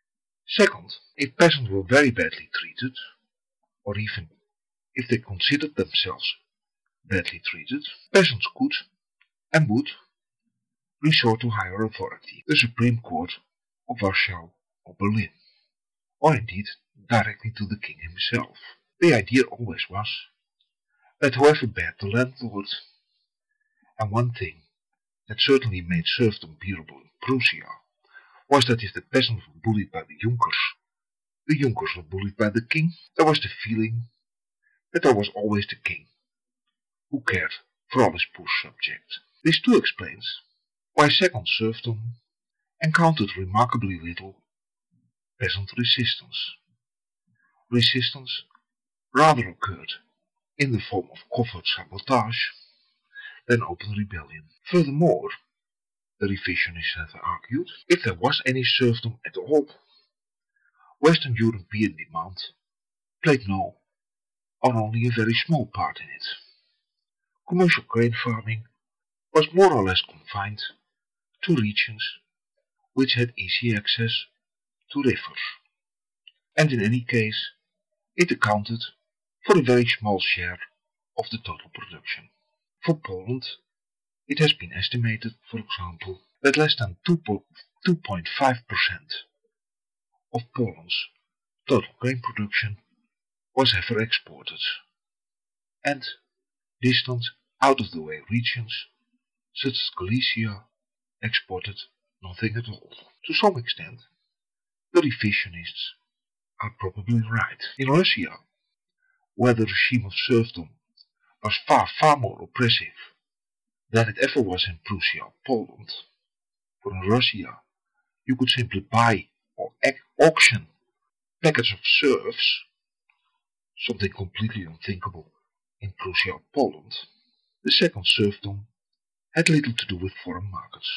Second, if peasants were very badly treated, or even if they considered themselves badly treated, peasants could and would resort to higher authority, the Supreme Court of Warsaw or Berlin, or indeed directly to the king himself. The idea always was that however bad the landlord, and one thing that certainly made serfdom bearable in Prussia was that if the peasants were bullied by the Junkers were bullied by the king, there was the feeling that there was always the king who cared for all his poor subjects. This too explains why second serfdom encountered remarkably little peasant resistance. Resistance rather occurred in the form of covert sabotage than open rebellion. Furthermore, the revisionists have argued, if there was any serfdom at all, Western European demand played no or only a very small part in it. Commercial grain farming was more or less confined to regions which had easy access to rivers, and in any case it accounted for a very small share of the total production. For Poland, it has been estimated, for example, that less than 2.5% of Poland's total grain production was ever exported, and distant, out-of-the-way regions such as Galicia exported nothing at all. To some extent, the revisionists are probably right. In Russia, where the regime of serfdom was far more oppressive than it ever was in Prussia or Poland, for in Russia you could simply buy or auction packets of serfs, something completely unthinkable in Prussia or Poland. The second serfdom had little to do with foreign markets.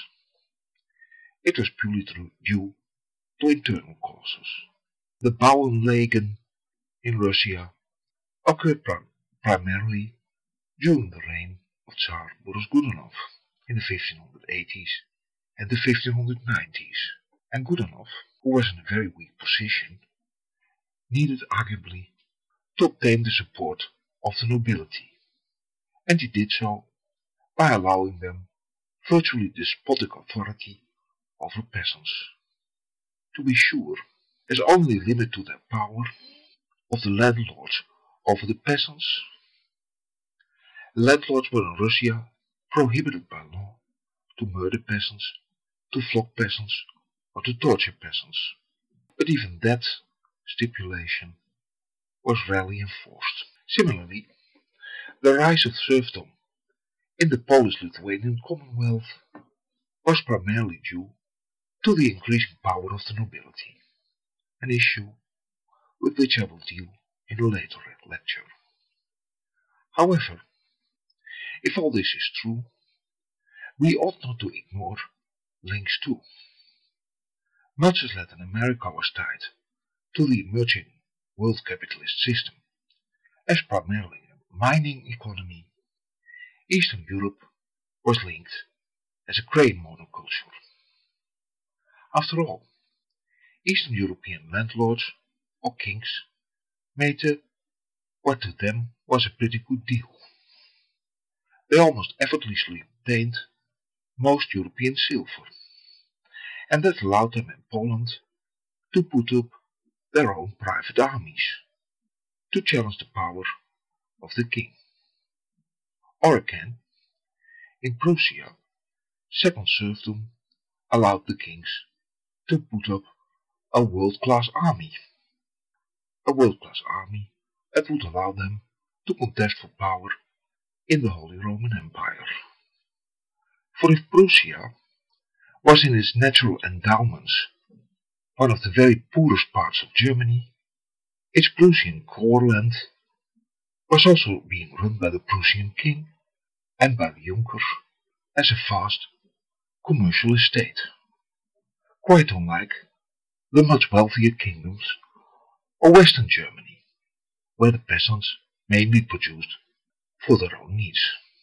It was purely due to internal causes. The Bauernlegen in Russia occurred primarily during the reign of Tsar Boris Godunov in the 1580s and the 1590s, and Godunov, who was in a very weak position, needed arguably to obtain the support of the nobility, and he did so by allowing them virtually despotic authority over peasants. To be sure, as only limit to their power of the landlords over the peasants, landlords were in Russia prohibited by law to murder peasants, to flog peasants, or to torture peasants. But even that stipulation was rarely enforced. Similarly, the rise of serfdom in the Polish-Lithuanian Commonwealth was primarily due to the increasing power of the nobility, an issue with which I will deal in a later lecture. However, if all this is true, we ought not to ignore links too. Much as Latin America was tied to the emerging world capitalist system as primarily a mining economy, Eastern Europe was linked as a grain monoculture. After all, Eastern European landlords or kings made what to them was a pretty good deal. They almost effortlessly obtained most European silver, and that allowed them in Poland to put up their own private armies to challenge the power of the king. Or again, in Prussia, second serfdom allowed the kings to put up a world-class army. A world-class army that would allow them to contest for power in the Holy Roman Empire. For if Prussia was in its natural endowments one of the very poorest parts of Germany, its Prussian core land was also being run by the Prussian king and by the Junkers as a vast commercial estate, quite unlike the much wealthier kingdoms of Western Germany, where the peasants mainly produced for their own needs.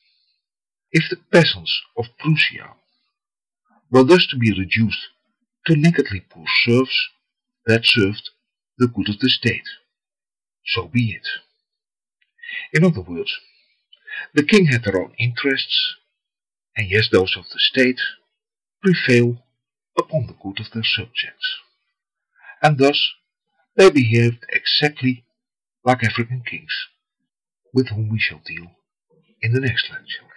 If the peasants of Prussia were thus to be reduced to nakedly poor serfs, that served the good of the state, so be it. In other words, the king had their own interests, and yes, those of the state, prevail upon the good of their subjects. And thus they behaved exactly like African kings, with whom we shall deal in the next lecture.